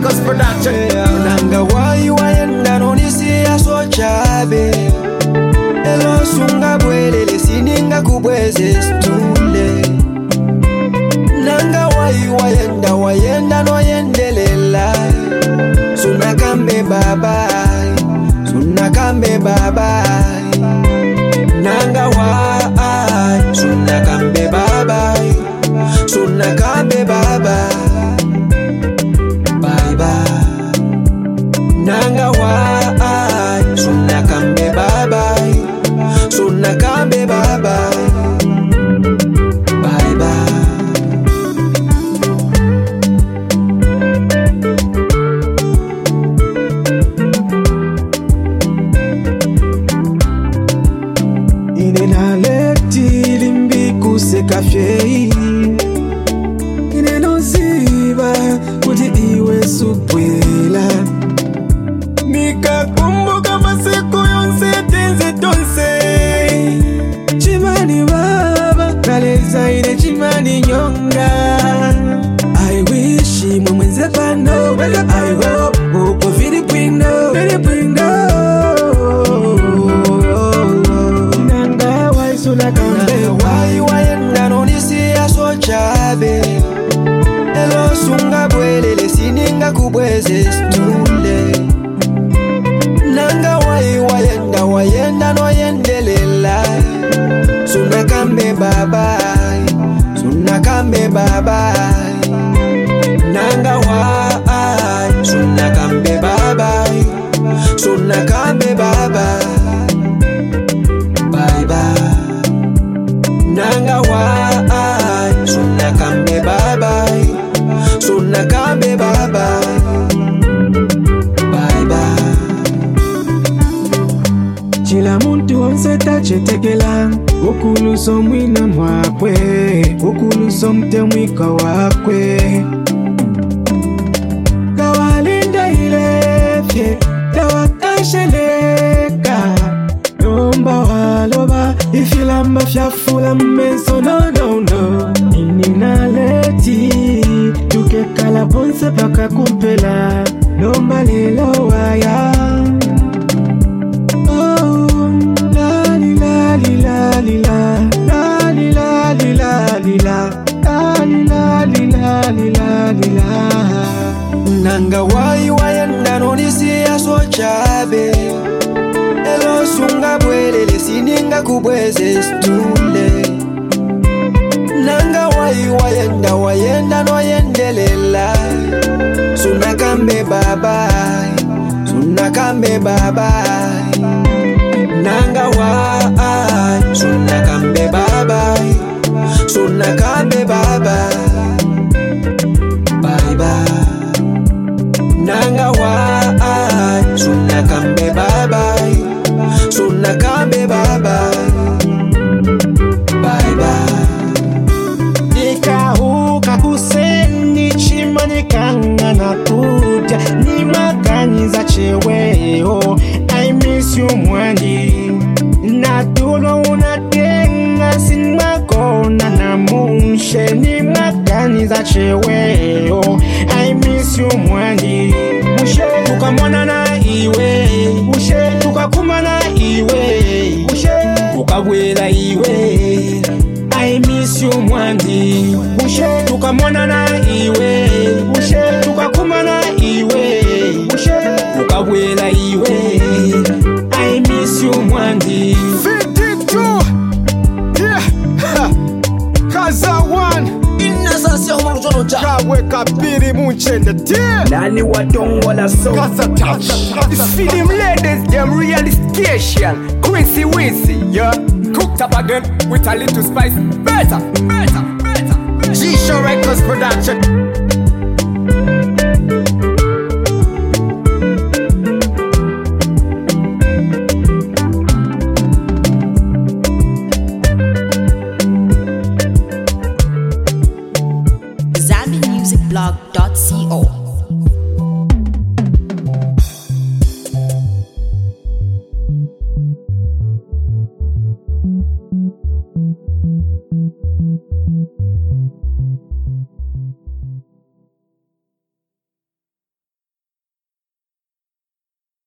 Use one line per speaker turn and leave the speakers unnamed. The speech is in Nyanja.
Records production.
Nanga wai wayenda nonisi ya sochabe. Elo sunga bwelele sininga kubweze stule. Nanga wai wayenda noyendelela. Sunakambe babai, sunakambe babai. Nanga wai, sunakambe babai, sunakambe babai. Bye bye. Nanga wai, sunakambe babai, sunakambe babai. Bye bye. Inenaleti limbiku sekafyei. Inenoziba kuti iwe supwela. Nikakumbuka masiku yonse tenze tonse. Chimani baba kaleza ine chimani nyonga. I wish imwe mwenze pano. I hope uko Filipino. Nanga wai sunakambe wai wayenda nonisi ya sochabe. Elo sunga bwelele sininga kubweze stule. Nanga wayenda noyendelela. Sunakambe babai, sunakambe babai. Nanga wai, sunakambe babai, sunakambe babai. Bye bye. Nanga wai, sunakambe babai, sunakambe babai. Bye bye. Chila muntu onse tachetekela. Ukuluso mwina mwakwe, ukuluso mtemwika wakwe. Kawalinda ilefye, dawakasheleka. Nomba waloba, ifilamba fyafula mmenso no. Ininaleti, tukekala ponse paka kumpela. Nomba lelo waya. Nanga wai wayenda nonisi ya sochabe. Elo sunga bwelele sininga kubweze stule. Nanga wayenda noyendelela. Sunakambe babai, sunakambe babai. Nanga wai, sunakambe babai, sunakambe babai. Bye bye. Nanga wai, sunakambe babai, sunakambe babai. Bye bye. Nikahuka kuseni chimani kanga na kuja. Ni maganiza cheweo, I miss you mwandi. Natulo unatenga sinmakona na munshe. Ni maganiza cheweo, I miss you mwandi. Mushe tukamwana na iwe, mushe tukakuma na iwe, mushe ukabwela iwe. I miss you mwandi. Mushe tukamwana na iwe, mushe tukakuma na iwe, mushe ukabwela iwe. I miss you mwandi.
52. Yeah. Kaza one. Kaweka piri munchende tie.
Nani watongola so
Kasa touch.
This film ladies, them really station. Quincy Wincy, yeah. Cooked up again with a little spice. Better.
G-Show Records production.